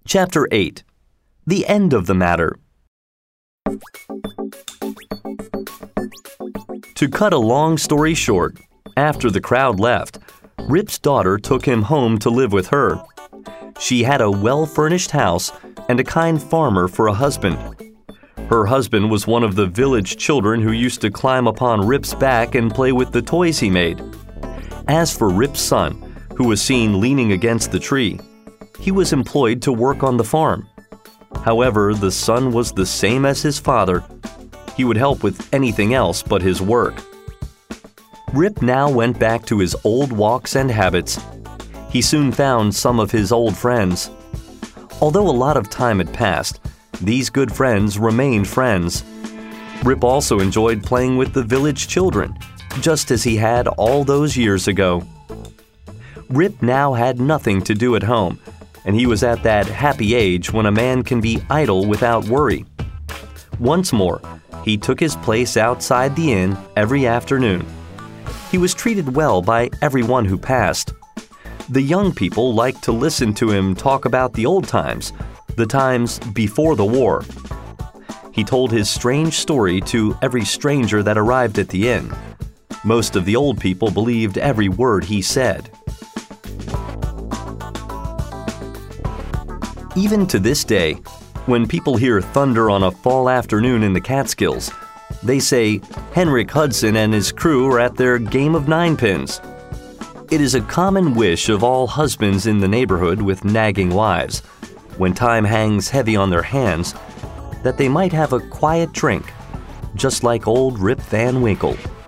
Chapter 8. The End of the Matter. To cut a long story short, after the crowd left, Rip's daughter took him home to live with her. She had a well-furnished house and a kind farmer for a husband. Her husband was one of the village children who used to climb upon Rip's back and play with the toys he made. As for Rip's son, who was seen leaning against the tree, he was employed to work on the farm. However, the son was the same as his father. He would help with anything else but his work. Rip now went back to his old walks and habits. He soon found some of his old friends. Although a lot of time had passed, these good friends remained friends. Rip also enjoyed playing with the village children, just as he had all those years ago. Rip now had nothing to do at home, and he was at that happy age when a man can be idle without worry. Once more, he took his place outside the inn every afternoon. He was treated well by everyone who passed. The young people liked to listen to him talk about the old times, the times before the war. He told his strange story to every stranger that arrived at the inn. Most of the old people believed every word he said. Even to this day, when people hear thunder on a fall afternoon in the Catskills, they say Henrik Hudson and his crew are at their game of ninepins. It is a common wish of all husbands in the neighborhood with nagging wives, when time hangs heavy on their hands, that they might have a quiet drink, just like old Rip Van Winkle.